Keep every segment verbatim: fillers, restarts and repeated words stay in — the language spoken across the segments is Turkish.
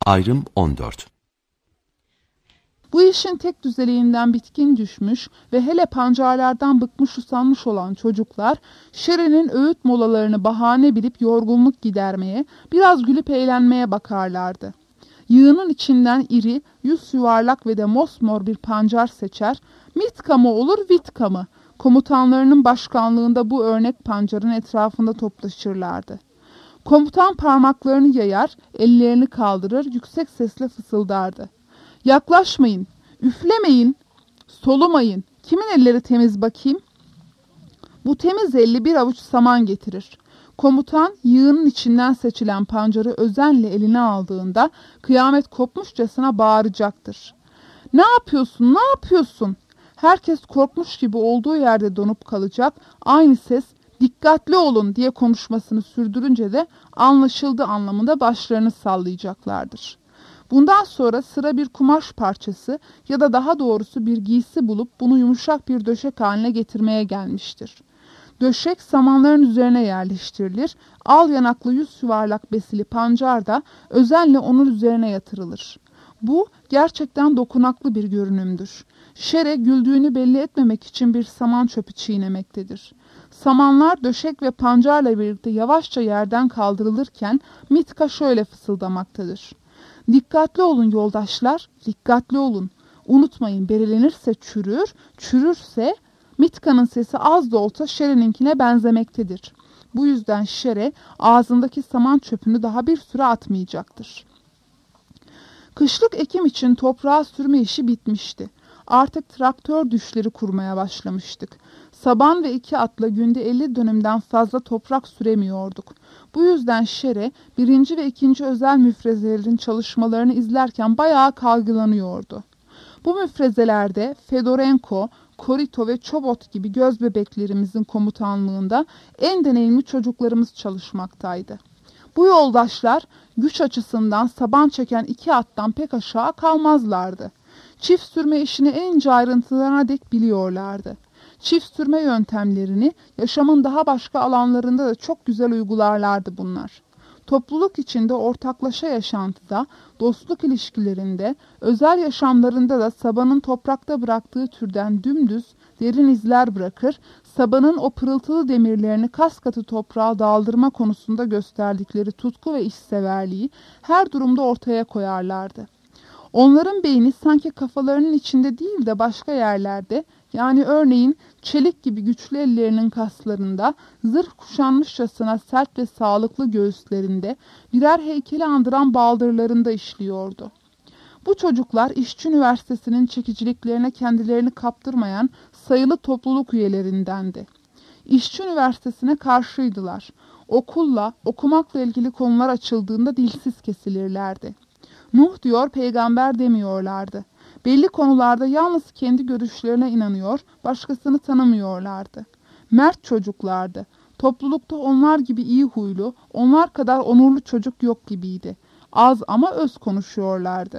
Ayrım on dört. Bu işin tek düzeliğinden bitkin düşmüş ve hele pancarlardan bıkmış usanmış olan çocuklar, Şeren'in öğüt molalarını bahane bilip yorgunluk gidermeye, biraz gülüp eğlenmeye bakarlardı. Yığının içinden iri, yüz yuvarlak ve de mosmor bir pancar seçer, Mitka mı olur Vitka mı? Komutanlarının başkanlığında bu örnek pancarın etrafında toplaşırlardı. Komutan parmaklarını yayar, ellerini kaldırır, yüksek sesle fısıldardı. Yaklaşmayın, üflemeyin, solumayın. Kimin elleri temiz bakayım? Bu temiz elli bir avuç saman getirir. Komutan yığının içinden seçilen pancarı özenle eline aldığında kıyamet kopmuşçasına bağıracaktır. Ne yapıyorsun, ne yapıyorsun? Herkes korkmuş gibi olduğu yerde donup kalacak. Aynı ses dikkatli olun diye konuşmasını sürdürünce de anlaşıldı anlamında başlarını sallayacaklardır. Bundan sonra sıra bir kumaş parçası ya da daha doğrusu bir giysi bulup bunu yumuşak bir döşek haline getirmeye gelmiştir. Döşek samanların üzerine yerleştirilir, al yanaklı yüz yuvarlak besili pancar da özenle onun üzerine yatırılır. Bu gerçekten dokunaklı bir görünümdür. Şere güldüğünü belli etmemek için bir saman çöpü çiğnemektedir. Samanlar döşek ve pancarla birlikte yavaşça yerden kaldırılırken Mitka şöyle fısıldamaktadır. Dikkatli olun yoldaşlar, dikkatli olun. Unutmayın berilenirse çürür, çürürse Mitka'nın sesi az da olsa Şere'ninkine benzemektedir. Bu yüzden Şere ağzındaki saman çöpünü daha bir süre atmayacaktır. Kışlık ekim için toprağa sürme işi bitmişti. Artık traktör düşleri kurmaya başlamıştık. Saban ve iki atla günde elli dönümden fazla toprak süremiyorduk. Bu yüzden Şere birinci ve ikinci özel müfrezelerin çalışmalarını izlerken bayağı kaygılanıyordu. Bu müfrezelerde Fedorenko, Korito ve Çobot gibi göz bebeklerimizin komutanlığında en deneyimli çocuklarımız çalışmaktaydı. Bu yoldaşlar güç açısından saban çeken iki attan pek aşağı kalmazlardı. Çift sürme işini en ince ayrıntılarına dek biliyorlardı. Çift sürme yöntemlerini yaşamın daha başka alanlarında da çok güzel uygularlardı bunlar. Topluluk içinde ortaklaşa yaşantıda, dostluk ilişkilerinde, özel yaşamlarında da sabanın toprakta bıraktığı türden dümdüz, derin izler bırakır, sabanın o pırıltılı demirlerini kas katı toprağa daldırma konusunda gösterdikleri tutku ve işseverliği her durumda ortaya koyarlardı. Onların beyni sanki kafalarının içinde değil de başka yerlerde, yani örneğin çelik gibi güçlü ellerinin kaslarında, zırh kuşanmışçasına sert ve sağlıklı göğüslerinde, birer heykeli andıran baldırlarında işliyordu. Bu çocuklar İşçi Üniversitesi'nin çekiciliklerine kendilerini kaptırmayan sayılı topluluk üyelerindendi. İşçi Üniversitesi'ne karşıydılar. Okulla, okumakla ilgili konular açıldığında dilsiz kesilirlerdi. Nuh diyor, peygamber demiyorlardı. Belli konularda yalnız kendi görüşlerine inanıyor, başkasını tanımıyorlardı. Mert çocuklardı. Toplulukta onlar gibi iyi huylu, onlar kadar onurlu çocuk yok gibiydi. Az ama öz konuşuyorlardı.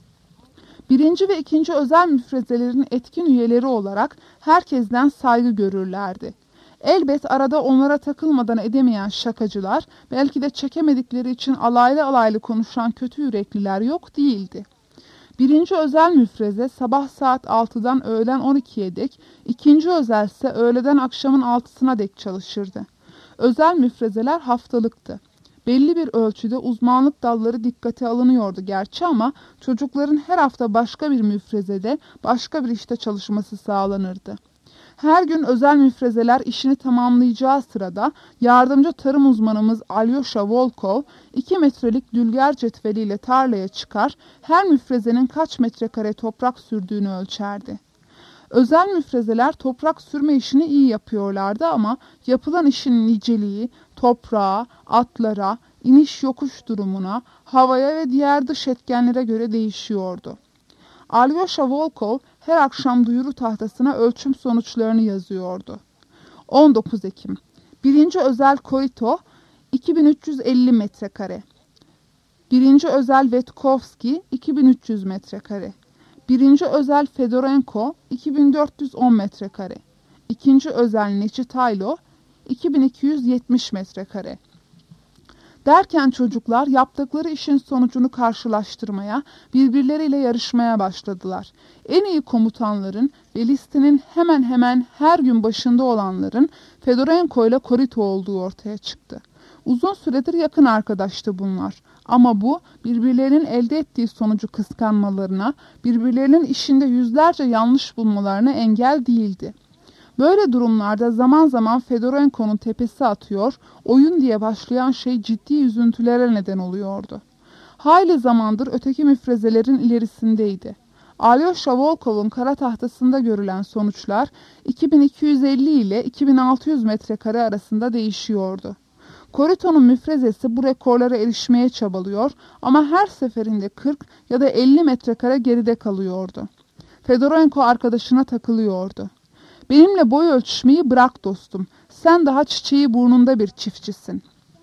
Birinci ve ikinci özel müfrezelerin etkin üyeleri olarak herkesten saygı görürlerdi. Elbet arada onlara takılmadan edemeyen şakacılar, belki de çekemedikleri için alaylı alaylı konuşan kötü yürekliler yok değildi. Birinci özel müfreze sabah saat altıdan öğlen on ikiye dek, ikinci özel ise öğleden akşamın altısına dek çalışırdı. Özel müfrezeler haftalıktı. Belli bir ölçüde uzmanlık dalları dikkate alınıyordu gerçi ama çocukların her hafta başka bir müfrezede, başka bir işte çalışması sağlanırdı. Her gün özel müfrezeler işini tamamlayacağı sırada yardımcı tarım uzmanımız Alyosha Volkov iki metrelik dülger cetveliyle tarlaya çıkar, her müfrezenin kaç metrekare toprak sürdüğünü ölçerdi. Özel müfrezeler toprak sürme işini iyi yapıyorlardı ama yapılan işin niceliği toprağa, atlara, iniş yokuş durumuna, havaya ve diğer dış etkenlere göre değişiyordu. Alyosha Volkov her akşam duyuru tahtasına ölçüm sonuçlarını yazıyordu. on dokuz Ekim. Birinci özel Korito iki bin üç yüz elli metrekare. Birinci özel Vetkovski iki bin üç yüz metrekare. Birinci özel Fedorenko iki bin dört yüz on metrekare. İkinci özel Neçitaylo iki bin iki yüz yetmiş metrekare. Derken çocuklar yaptıkları işin sonucunu karşılaştırmaya, birbirleriyle yarışmaya başladılar. En iyi komutanların ve listenin hemen hemen her gün başında olanların Fedorenko ile Korito olduğu ortaya çıktı. Uzun süredir yakın arkadaştı bunlar. Ama bu birbirlerinin elde ettiği sonucu kıskanmalarına, birbirlerinin işinde yüzlerce yanlış bulmalarına engel değildi. Böyle durumlarda zaman zaman Fedorenko'nun tepesi atıyor, oyun diye başlayan şey ciddi üzüntülere neden oluyordu. Hayli zamandır öteki müfrezelerin ilerisindeydi. Alyosha Volkov'un kara tahtasında görülen sonuçlar iki bin iki yüz elli ile iki bin altı yüz metrekare arasında değişiyordu. Korito'nun müfrezesi bu rekorlara erişmeye çabalıyor ama her seferinde kırk ya da elli metrekare geride kalıyordu. Fedorenko arkadaşına takılıyordu. Benimle boy ölçüşmeyi bırak dostum. Sen daha çiçeği burnunda bir çiftçisin.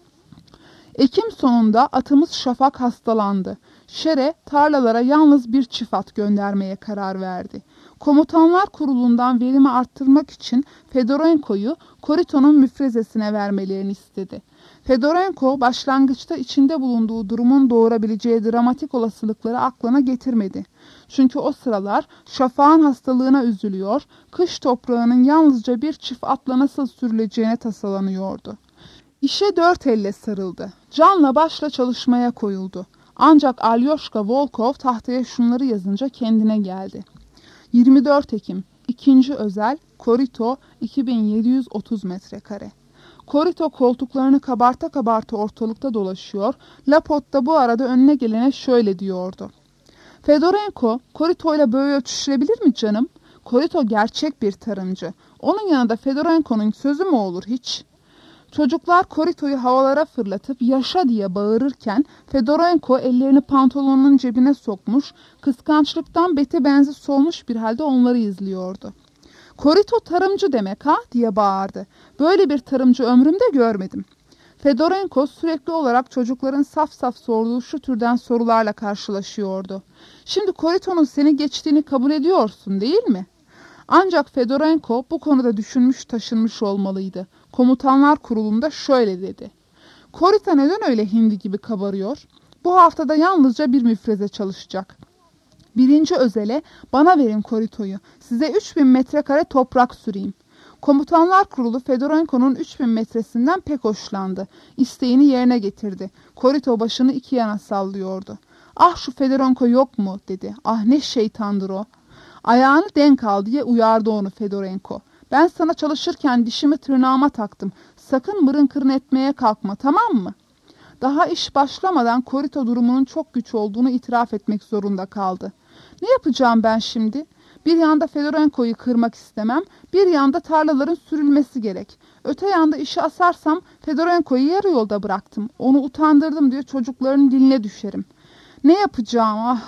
Ekim sonunda atımız Şafak hastalandı. Şere tarlalara yalnız bir çift at göndermeye karar verdi. Komutanlar kurulundan verimi arttırmak için Fedorenko'yu Korito'nun müfrezesine vermelerini istedi. Fedorenko başlangıçta içinde bulunduğu durumun doğurabileceği dramatik olasılıkları aklına getirmedi. Çünkü o sıralar Şafak'ın hastalığına üzülüyor, kış toprağının yalnızca bir çift atla nasıl sürüleceğine tasalanıyordu. İşe dört elle sarıldı. Canla başla çalışmaya koyuldu. Ancak Alyoshka Volkov tahtaya şunları yazınca kendine geldi. yirmi dört Ekim, ikinci özel, Korito, iki bin yedi yüz otuz metrekare. Korito koltuklarını kabarta kabarta ortalıkta dolaşıyor, Lapot da bu arada önüne gelene şöyle diyordu. Fedorenko, Korito ile böyle ölçüşebilir mi canım? Korito gerçek bir tarımcı. Onun yanında Fedorenko'nun sözü mü olur hiç? Çocuklar Korito'yu havalara fırlatıp yaşa diye bağırırken Fedorenko ellerini pantolonunun cebine sokmuş, kıskançlıktan beti benzi solmuş bir halde onları izliyordu. Korito tarımcı demek ha diye bağırdı. Böyle bir tarımcı ömrümde görmedim. Fedorenko sürekli olarak çocukların saf saf sorduğu şu türden sorularla karşılaşıyordu. Şimdi Korito'nun seni geçtiğini kabul ediyorsun değil mi? Ancak Fedorenko bu konuda düşünmüş taşınmış olmalıydı. Komutanlar kurulunda şöyle dedi. Korito neden öyle hindi gibi kabarıyor? Bu haftada yalnızca bir müfreze çalışacak. Birinci özele bana verin Korito'yu. Size üç bin metrekare toprak süreyim. Komutanlar kurulu Fedorenko'nun üç bin metresinden pek hoşlandı. İsteğini yerine getirdi. Korito başını iki yana sallıyordu. Ah şu Fedorenko yok mu dedi. Ah ne şeytandır o. Ayağını denk al diye uyardı onu Fedorenko. Ben sana çalışırken dişimi tırnağıma taktım. Sakın mırın kırın etmeye kalkma, tamam mı? Daha iş başlamadan Korito durumunun çok güç olduğunu itiraf etmek zorunda kaldı. Ne yapacağım ben şimdi? Bir yanda Fedorenko'yu kırmak istemem, bir yanda tarlaların sürülmesi gerek. Öte yanda işi asarsam Fedorenko'yu yarı yolda bıraktım. Onu utandırdım diye çocukların diline düşerim. Ne yapacağım ah?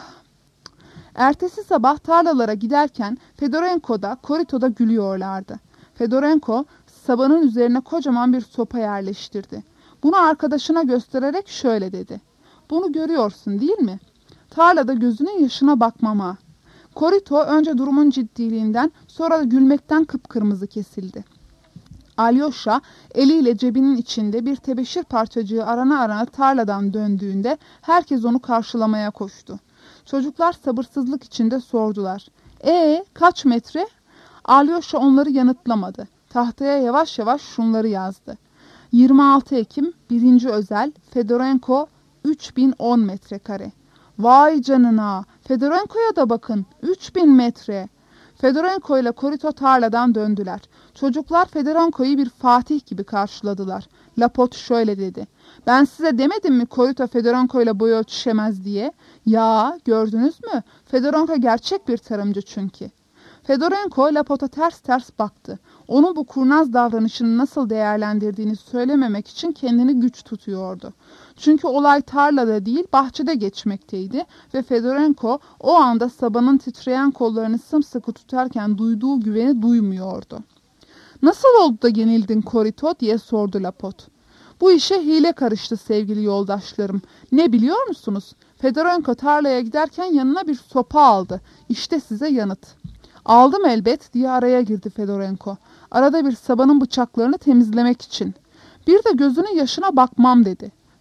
Ertesi sabah tarlalara giderken Fedorenko da Korito da gülüyorlardı. Fedorenko sabanın üzerine kocaman bir sopa yerleştirdi. Bunu arkadaşına göstererek şöyle dedi. Bunu görüyorsun değil mi? Tarlada gözünün yaşına bakmama. Korito önce durumun ciddiliğinden sonra da gülmekten kıpkırmızı kesildi. Alyosha eliyle cebinin içinde bir tebeşir parçacığı arana arana tarladan döndüğünde herkes onu karşılamaya koştu. Çocuklar sabırsızlık içinde sordular. Ee, kaç metre? Alyosha onları yanıtlamadı. Tahtaya yavaş yavaş şunları yazdı. yirmi altı Ekim, birinci özel, Fedorenko, üç bin on metrekare. Vay canına, Fedorenko'ya da bakın, üç bin metre. Fedorenko ile Korito tarladan döndüler. Çocuklar Fedorenko'yu bir fatih gibi karşıladılar. Lapot şöyle dedi. Ben size demedim mi Korito Fedorenko ile boy ölçüşemez diye? Ya gördünüz mü? Fedorenko gerçek bir tarımcı çünkü. Fedorenko Lapot'a ters ters baktı. Onun bu kurnaz davranışını nasıl değerlendirdiğini söylememek için kendini güç tutuyordu. Çünkü olay tarlada değil bahçede geçmekteydi ve Fedorenko o anda sabanın titreyen kollarını sımsıkı tutarken duyduğu güveni duymuyordu. Nasıl oldu da yenildin Korito diye sordu Lapot. Bu işe hile karıştı sevgili yoldaşlarım. Ne biliyor musunuz? Fedorenko tarlaya giderken yanına bir sopa aldı. İşte size yanıt. Aldım elbet diye araya girdi Fedorenko. Arada bir sabanın bıçaklarını temizlemek için. Bir de gözünün yaşına bakmam dedi.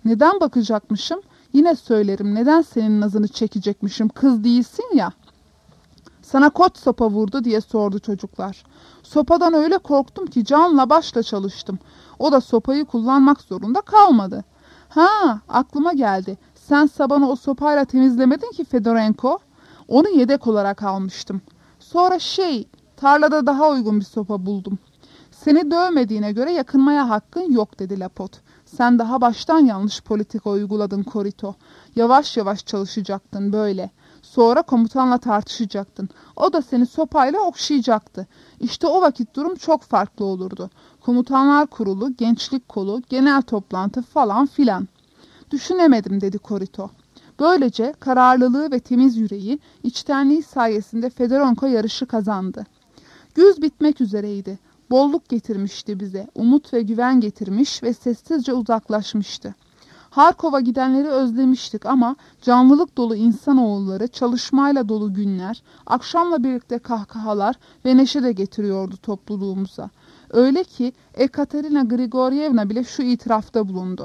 Neden bakacakmışım? Yine söylerim, neden senin nazını çekecekmişim, kız değilsin ya. Sana koç sopa vurdu diye sordu çocuklar. Sopadan öyle korktum ki canla başla çalıştım. O da sopayı kullanmak zorunda kalmadı. Ha, aklıma geldi. Sen sabanı o sopayla temizlemedin ki Fedorenko. Onu yedek olarak almıştım. Sonra şey, tarlada daha uygun bir sopa buldum. Seni dövmediğine göre yakınmaya hakkın yok dedi Lapot. Sen daha baştan yanlış politika uyguladın Korito. Yavaş yavaş çalışacaktın böyle. Sonra komutanla tartışacaktın. O da seni sopayla okşayacaktı. İşte o vakit durum çok farklı olurdu. Komutanlar kurulu, gençlik kolu, genel toplantı falan filan. Düşünemedim dedi Korito. Böylece kararlılığı ve temiz yüreği, içtenliği sayesinde Fedorenko yarışı kazandı. Güz bitmek üzereydi. Bolluk getirmişti bize, umut ve güven getirmiş ve sessizce uzaklaşmıştı. Harkov'a gidenleri özlemiştik ama canlılık dolu insanoğulları, çalışmayla dolu günler, akşamla birlikte kahkahalar ve neşe de getiriyordu topluluğumuza. Öyle ki Ekaterina Grigoryevna bile şu itirafta bulundu.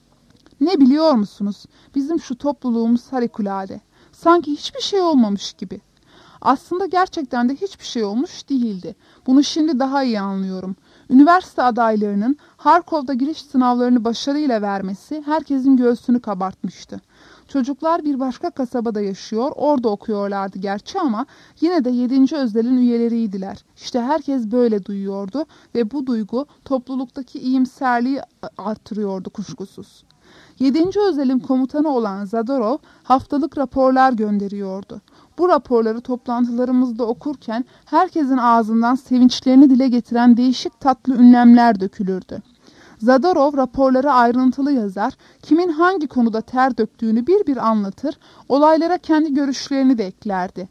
Ne biliyor musunuz? Bizim şu topluluğumuz harikulade. Sanki hiçbir şey olmamış gibi. Aslında gerçekten de hiçbir şey olmuş değildi. Bunu şimdi daha iyi anlıyorum. Üniversite adaylarının Harkov'da giriş sınavlarını başarıyla vermesi herkesin göğsünü kabartmıştı. Çocuklar bir başka kasabada yaşıyor, orada okuyorlardı gerçi ama yine de yedinci özelin üyeleriydiler. İşte herkes böyle duyuyordu ve bu duygu topluluktaki iyimserliği artırıyordu kuşkusuz. yedinci özelin komutanı olan Zadorov haftalık raporlar gönderiyordu. Bu raporları toplantılarımızda okurken herkesin ağzından sevinçlerini dile getiren değişik tatlı ünlemler dökülürdü. Zadorov raporları ayrıntılı yazar, kimin hangi konuda ter döktüğünü bir bir anlatır, olaylara kendi görüşlerini de eklerdi.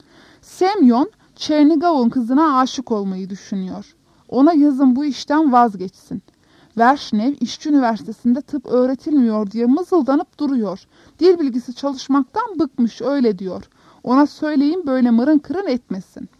Semyon, Çernigov'un kızına aşık olmayı düşünüyor. Ona yazın bu işten vazgeçsin. Verşnev, İşçi Üniversitesi'nde tıp öğretilmiyor diye mızıldanıp duruyor. Dil bilgisi çalışmaktan bıkmış öyle diyor. Ona söyleyin böyle mırın kırın etmesin.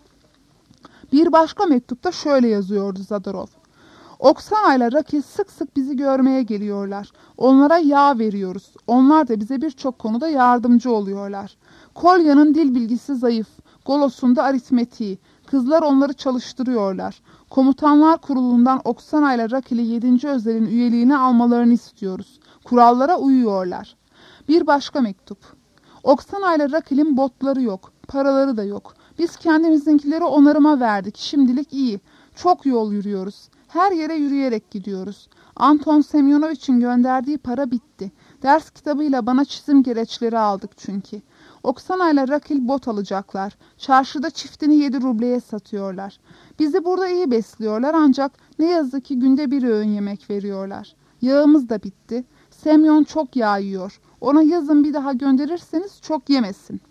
Bir başka mektupta şöyle yazıyordu Zadorov. Oksana ile Rakil sık sık bizi görmeye geliyorlar. Onlara yağ veriyoruz. Onlar da bize birçok konuda yardımcı oluyorlar. Kolya'nın dil bilgisi zayıf. Golos'un da aritmetiği. Kızlar onları çalıştırıyorlar. Komutanlar Kurulu'ndan Oksana ile Rakil'i yedinci özelin üyeliğine almalarını istiyoruz. Kurallara uyuyorlar. Bir başka mektup. Oksana ile Rakil'in botları yok. Paraları da yok. Biz kendimizinkileri onarıma verdik. Şimdilik iyi. Çok yol yürüyoruz. Her yere yürüyerek gidiyoruz. Anton Semyonovich'in gönderdiği para bitti. Ders kitabıyla bana çizim gereçleri aldık çünkü. Oksana ile Rakil bot alacaklar. Çarşıda çiftini yedi rubleye satıyorlar. Bizi burada iyi besliyorlar ancak ne yazık ki günde bir öğün yemek veriyorlar. Yağımız da bitti. Semyon çok yağ yiyor. Ona yazın bir daha gönderirseniz çok yemesin.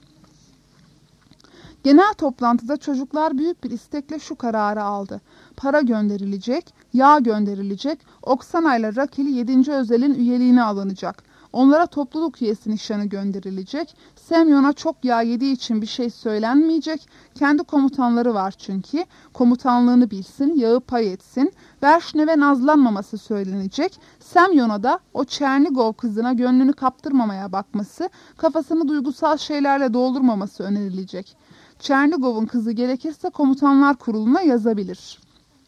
Genel toplantıda çocuklar büyük bir istekle şu kararı aldı. Para gönderilecek, yağ gönderilecek, Oksana ile Rakil yedinci özelin üyeliğine alınacak. Onlara topluluk üyesi nişanı gönderilecek. Semyon'a çok yağ yediği için bir şey söylenmeyecek. Kendi komutanları var çünkü. Komutanlığını bilsin, yağı pay etsin. Verşnev'e nazlanmaması söylenecek. Semyon'a da o Çernigov kızına gönlünü kaptırmamaya bakması, kafasını duygusal şeylerle doldurmaması önerilecek. Çernigov'un kızı gerekirse komutanlar kuruluna yazabilir.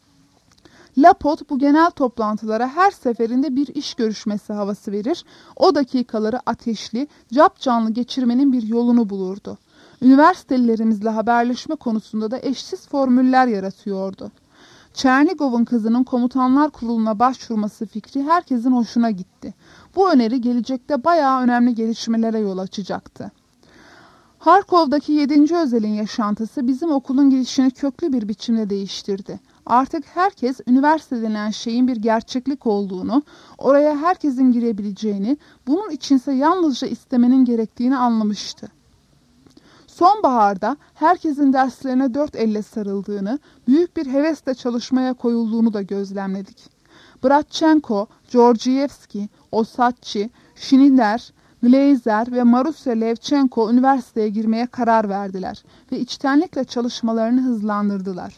Lapot bu genel toplantılara her seferinde bir iş görüşmesi havası verir, o dakikaları ateşli, capcanlı geçirmenin bir yolunu bulurdu. Üniversitelilerimizle haberleşme konusunda da eşsiz formüller yaratıyordu. Çernigov'un kızının komutanlar kuruluna başvurması fikri herkesin hoşuna gitti. Bu öneri gelecekte bayağı önemli gelişmelere yol açacaktı. Harkov'daki yedinci özelin yaşantısı bizim okulun gidişini köklü bir biçimde değiştirdi. Artık herkes üniversite denen şeyin bir gerçeklik olduğunu, oraya herkesin girebileceğini, bunun içinse yalnızca istemenin gerektiğini anlamıştı. Sonbaharda herkesin derslerine dört elle sarıldığını, büyük bir hevesle çalışmaya koyulduğunu da gözlemledik. Bratchenko, Georgievski, Osatçı, Schneider, Glazer ve Marusya Levchenko üniversiteye girmeye karar verdiler ve içtenlikle çalışmalarını hızlandırdılar.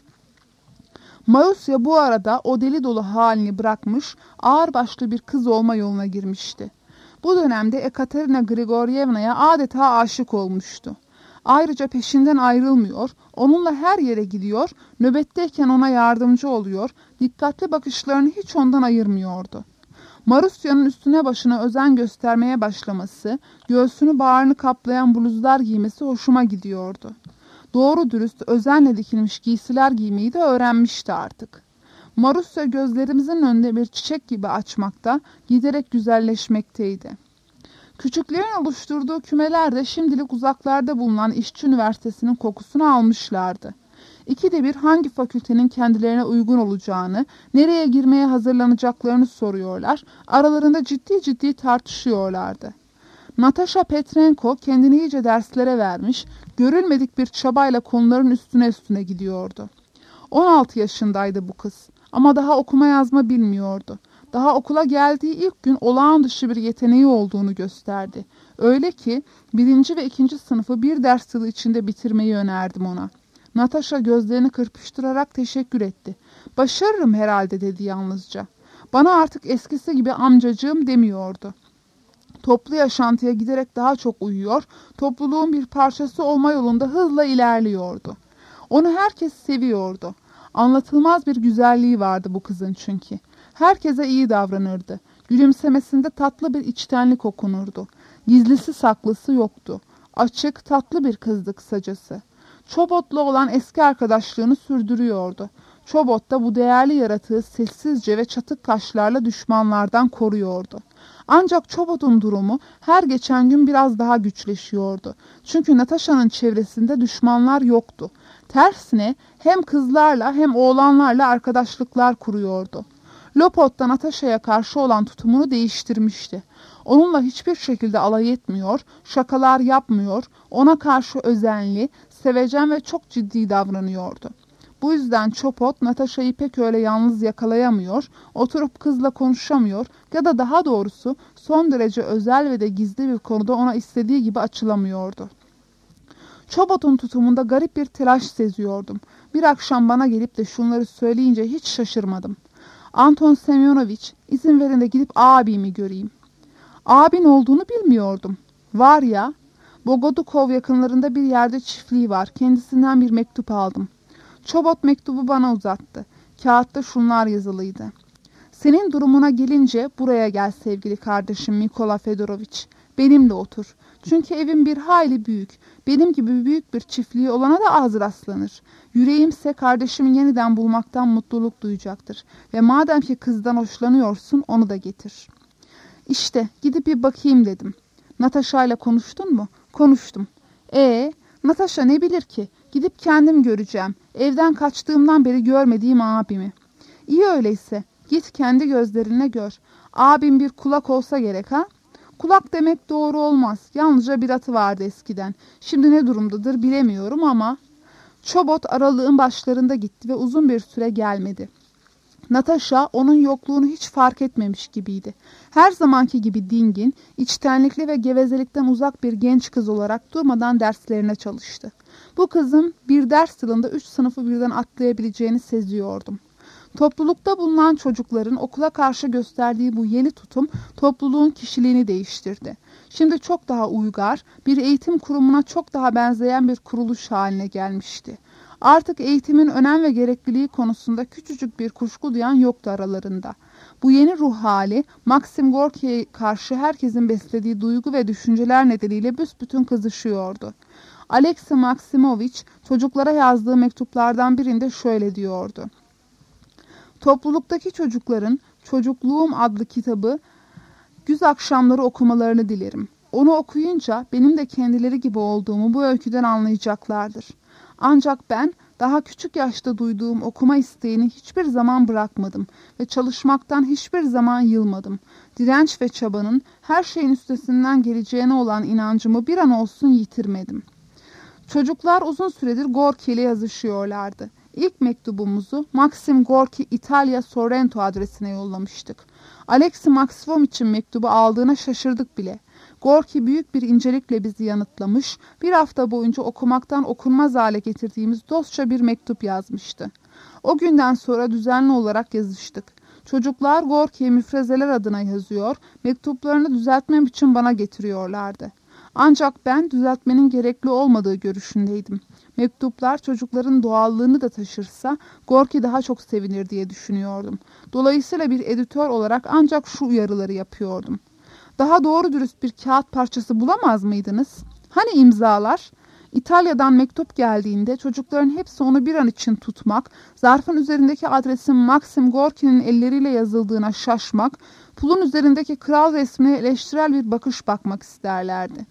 Marusya bu arada o deli dolu halini bırakmış, ağırbaşlı bir kız olma yoluna girmişti. Bu dönemde Ekaterina Grigoryevna'ya adeta aşık olmuştu. Ayrıca peşinden ayrılmıyor, onunla her yere gidiyor, nöbetteyken ona yardımcı oluyor, dikkatli bakışlarını hiç ondan ayırmıyordu. Marusya'nın üstüne başına özen göstermeye başlaması, göğsünü bağrını kaplayan bluzlar giymesi hoşuma gidiyordu. Doğru dürüst özenle dikilmiş giysiler giymeyi de öğrenmişti artık. Marusya gözlerimizin önünde bir çiçek gibi açmakta, giderek güzelleşmekteydi. Küçüklerin oluşturduğu kümeler de şimdilik uzaklarda bulunan İşçi Üniversitesi'nin kokusunu almışlardı. İkide bir hangi fakültenin kendilerine uygun olacağını, nereye girmeye hazırlanacaklarını soruyorlar, aralarında ciddi ciddi tartışıyorlardı. Natasha Petrenko kendini iyice derslere vermiş, görülmedik bir çabayla konuların üstüne üstüne gidiyordu. on altı yaşındaydı bu kız ama daha okuma yazma bilmiyordu. Daha okula geldiği ilk gün olağan dışı bir yeteneği olduğunu gösterdi. Öyle ki birinci ve ikinci sınıfı bir ders yılı içinde bitirmeyi önerdim ona. Natasha gözlerini kırpıştırarak teşekkür etti. Başarırım herhalde dedi yalnızca. Bana artık eskisi gibi amcacığım demiyordu. Toplu yaşantıya giderek daha çok uyuyor, topluluğun bir parçası olma yolunda hızla ilerliyordu. Onu herkes seviyordu. Anlatılmaz bir güzelliği vardı bu kızın çünkü. Herkese iyi davranırdı. Gülümsemesinde tatlı bir içtenlik okunurdu. Gizlisi saklısı yoktu. Açık, tatlı bir kızdı kısacası. Çobot'la olan eski arkadaşlığını sürdürüyordu. Çobot da bu değerli yaratığı sessizce ve çatık kaşlarla düşmanlardan koruyordu. Ancak Çobot'un durumu her geçen gün biraz daha güçleşiyordu. Çünkü Natasha'nın çevresinde düşmanlar yoktu. Tersine hem kızlarla hem oğlanlarla arkadaşlıklar kuruyordu. Lopot da Natasha'ya karşı olan tutumunu değiştirmişti. Onunla hiçbir şekilde alay etmiyor, şakalar yapmıyor, ona karşı özenli, sevecen ve çok ciddi davranıyordu. Bu yüzden Çopot Natasha'yı pek öyle yalnız yakalayamıyor, oturup kızla konuşamıyor ya da daha doğrusu son derece özel ve de gizli bir konuda ona istediği gibi açılamıyordu. Çobot'un tutumunda garip bir telaş seziyordum. Bir akşam bana gelip de şunları söyleyince hiç şaşırmadım. Anton Semyonovich, izin verin de gidip abimi göreyim. Abin olduğunu bilmiyordum. Var ya, Bogodukov yakınlarında bir yerde çiftliği var. Kendisinden bir mektup aldım. Çobot mektubu bana uzattı. Kağıtta şunlar yazılıydı. Senin durumuna gelince buraya gel sevgili kardeşim Mikola Fedorovich. Benimle otur. Çünkü evim bir hayli büyük. Benim gibi büyük bir çiftliği olana da az rastlanır. Yüreğimse kardeşimi yeniden bulmaktan mutluluk duyacaktır. Ve madem ki kızdan hoşlanıyorsun onu da getir. İşte gidip bir bakayım dedim. Natasha ile konuştun mu? Konuştum. Ee, Natasha ne bilir ki? Gidip kendim göreceğim. Evden kaçtığımdan beri görmediğim abimi. İyi öyleyse. Git kendi gözlerinle gör. Abim bir kulak olsa gerek ha? Kulak demek doğru olmaz. Yalnızca bir atı vardı eskiden. Şimdi ne durumdadır bilemiyorum ama... Çobot aralığın başlarında gitti ve uzun bir süre gelmedi. Natasha onun yokluğunu hiç fark etmemiş gibiydi. Her zamanki gibi dingin, içtenlikli ve gevezelikten uzak bir genç kız olarak durmadan derslerine çalıştı. Bu kızın bir ders yılında üç sınıfı birden atlayabileceğini seziyordum. Toplulukta bulunan çocukların okula karşı gösterdiği bu yeni tutum topluluğun kişiliğini değiştirdi. Şimdi çok daha uygar, bir eğitim kurumuna çok daha benzeyen bir kuruluş haline gelmişti. Artık eğitimin önem ve gerekliliği konusunda küçücük bir kuşku duyan yoktu aralarında. Bu yeni ruh hali, Maxim Gorki'ye karşı herkesin beslediği duygu ve düşünceler nedeniyle büsbütün kızışıyordu. Alexey Maximovich çocuklara yazdığı mektuplardan birinde şöyle diyordu. Topluluktaki çocukların Çocukluğum adlı kitabı güz akşamları okumalarını dilerim. Onu okuyunca benim de kendileri gibi olduğumu bu öyküden anlayacaklardır. Ancak ben daha küçük yaşta duyduğum okuma isteğini hiçbir zaman bırakmadım ve çalışmaktan hiçbir zaman yılmadım. Direnç ve çabanın her şeyin üstesinden geleceğine olan inancımı bir an olsun yitirmedim. Çocuklar uzun süredir Gorki ile yazışıyorlardı. İlk mektubumuzu Maxim Gorki İtalya Sorrento adresine yollamıştık. Alexey Maksimovich'in mektubu aldığına şaşırdık bile. Gorki büyük bir incelikle bizi yanıtlamış, bir hafta boyunca okumaktan okunmaz hale getirdiğimiz dostça bir mektup yazmıştı. O günden sonra düzenli olarak yazıştık. Çocuklar Gorki'ye müfrezeler adına yazıyor, mektuplarını düzeltmem için bana getiriyorlardı. Ancak ben düzeltmenin gerekli olmadığı görüşündeydim. Mektuplar çocukların doğallığını da taşırsa Gorki daha çok sevinir diye düşünüyordum. Dolayısıyla bir editör olarak ancak şu uyarıları yapıyordum. Daha doğru dürüst bir kağıt parçası bulamaz mıydınız? Hani imzalar? İtalya'dan mektup geldiğinde çocukların hepsi onu bir an için tutmak, zarfın üzerindeki adresin Maxim Gorki'nin elleriyle yazıldığına şaşmak, pulun üzerindeki kral resmine eleştirel bir bakış bakmak isterlerdi.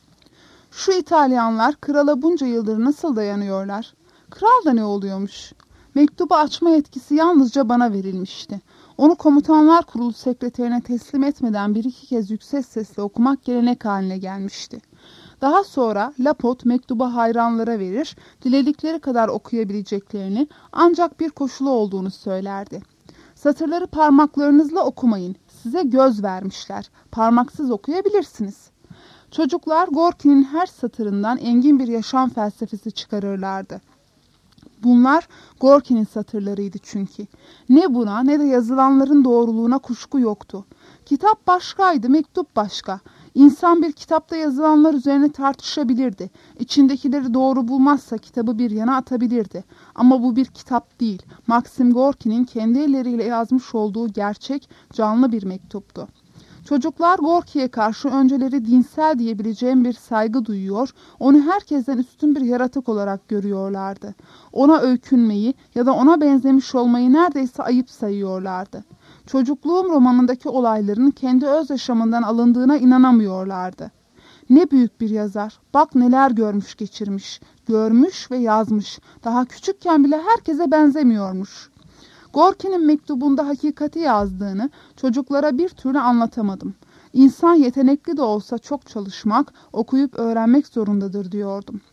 Şu İtalyanlar krala bunca yıldır nasıl dayanıyorlar? Kral da ne oluyormuş? Mektubu açma yetkisi yalnızca bana verilmişti. Onu komutanlar kurulu sekreterine teslim etmeden bir iki kez yüksek sesle okumak gelenek haline gelmişti. Daha sonra Lapot mektubu hayranlara verir, diledikleri kadar okuyabileceklerini ancak bir koşulu olduğunu söylerdi. Satırları parmaklarınızla okumayın, size göz vermişler, parmaksız okuyabilirsiniz. Çocuklar Gorki'nin her satırından engin bir yaşam felsefesi çıkarırlardı. Bunlar Gorki'nin satırlarıydı çünkü. Ne buna ne de yazılanların doğruluğuna kuşku yoktu. Kitap başkaydı, mektup başka. İnsan bir kitapta yazılanlar üzerine tartışabilirdi. İçindekileri doğru bulmazsa kitabı bir yana atabilirdi. Ama bu bir kitap değil. Maxim Gorki'nin kendi elleriyle yazmış olduğu gerçek, canlı bir mektuptu. Çocuklar Gorki'ye karşı önceleri dinsel diyebileceğim bir saygı duyuyor, onu herkesten üstün bir yaratık olarak görüyorlardı. Ona öykünmeyi ya da ona benzemiş olmayı neredeyse ayıp sayıyorlardı. Çocukluğum romanındaki olayların kendi öz yaşamından alındığına inanamıyorlardı. Ne büyük bir yazar, bak neler görmüş geçirmiş, görmüş ve yazmış, daha küçükken bile herkese benzemiyormuş. Gorki'nin mektubunda hakikati yazdığını çocuklara bir türlü anlatamadım. İnsan yetenekli de olsa çok çalışmak, okuyup öğrenmek zorundadır diyordum.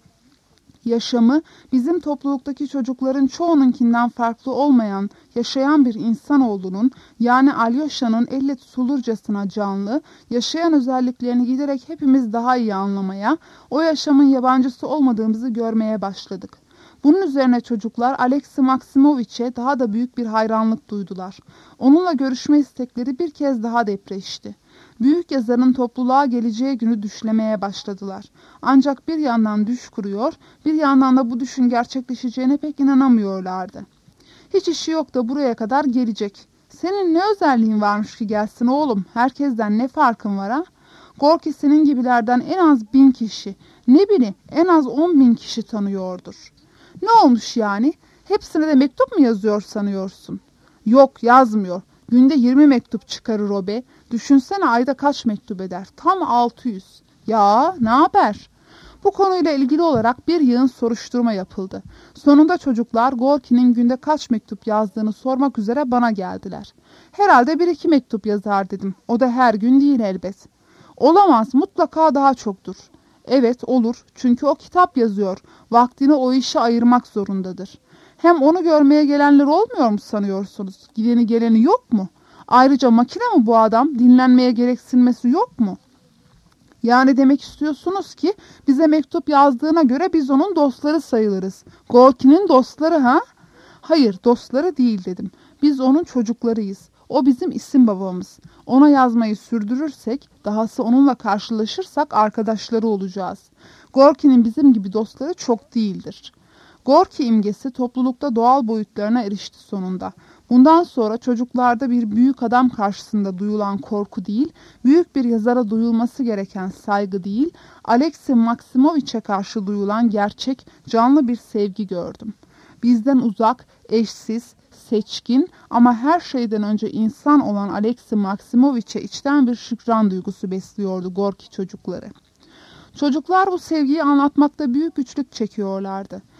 Yaşamı bizim topluluktaki çocukların çoğununkinden farklı olmayan, yaşayan bir insanoğlunun, yani Alyosha'nın elle tutulurcasına canlı, yaşayan özelliklerini giderek hepimiz daha iyi anlamaya, o yaşamın yabancısı olmadığımızı görmeye başladık. Bunun üzerine çocuklar Alexey Maximovich'e daha da büyük bir hayranlık duydular. Onunla görüşme istekleri bir kez daha depreşti. Büyük yazarın topluluğa geleceği günü düşlemeye başladılar. Ancak bir yandan düş kuruyor, bir yandan da bu düşün gerçekleşeceğine pek inanamıyorlardı. Hiç işi yok da buraya kadar gelecek. Senin ne özelliğin varmış ki gelsin oğlum? Herkesten ne farkın var ha? Gorki senin gibilerden en az bin kişi, ne bileyim en az on bin kişi tanıyordur. Ne olmuş yani? Hepsine de mektup mu yazıyor sanıyorsun? Yok, yazmıyor. Günde yirmi mektup çıkarır o be. Düşünsene ayda kaç mektup eder? Tam altı yüz. Ya ne haber? Bu konuyla ilgili olarak bir yığın soruşturma yapıldı. Sonunda çocuklar Gorki'nin günde kaç mektup yazdığını sormak üzere bana geldiler. Herhalde bir iki mektup yazar dedim. O da her gün değil elbet. Olamaz, mutlaka daha çoktur. Evet olur, çünkü o kitap yazıyor. Vaktini o işe ayırmak zorundadır. Hem onu görmeye gelenler olmuyor mu sanıyorsunuz? Gideni geleni yok mu? Ayrıca makine mi bu adam? Dinlenmeye gereksinmesi yok mu? Yani demek istiyorsunuz ki bize mektup yazdığına göre biz onun dostları sayılırız. Gorki'nin dostları ha? Hayır, dostları değil dedim. Biz onun çocuklarıyız. O bizim isim babamız. Ona yazmayı sürdürürsek, dahası onunla karşılaşırsak arkadaşları olacağız. Gorki'nin bizim gibi dostları çok değildir. Gorki imgesi toplulukta doğal boyutlarına erişti sonunda. Bundan sonra çocuklarda bir büyük adam karşısında duyulan korku değil, büyük bir yazara duyulması gereken saygı değil, Alexey Maximovich'e karşı duyulan gerçek, canlı bir sevgi gördüm. Bizden uzak, eşsiz, seçkin ama her şeyden önce insan olan Alexey Maximovich'e içten bir şükran duygusu besliyordu Gorki çocukları. Çocuklar bu sevgiyi anlatmakta büyük güçlük çekiyorlardı.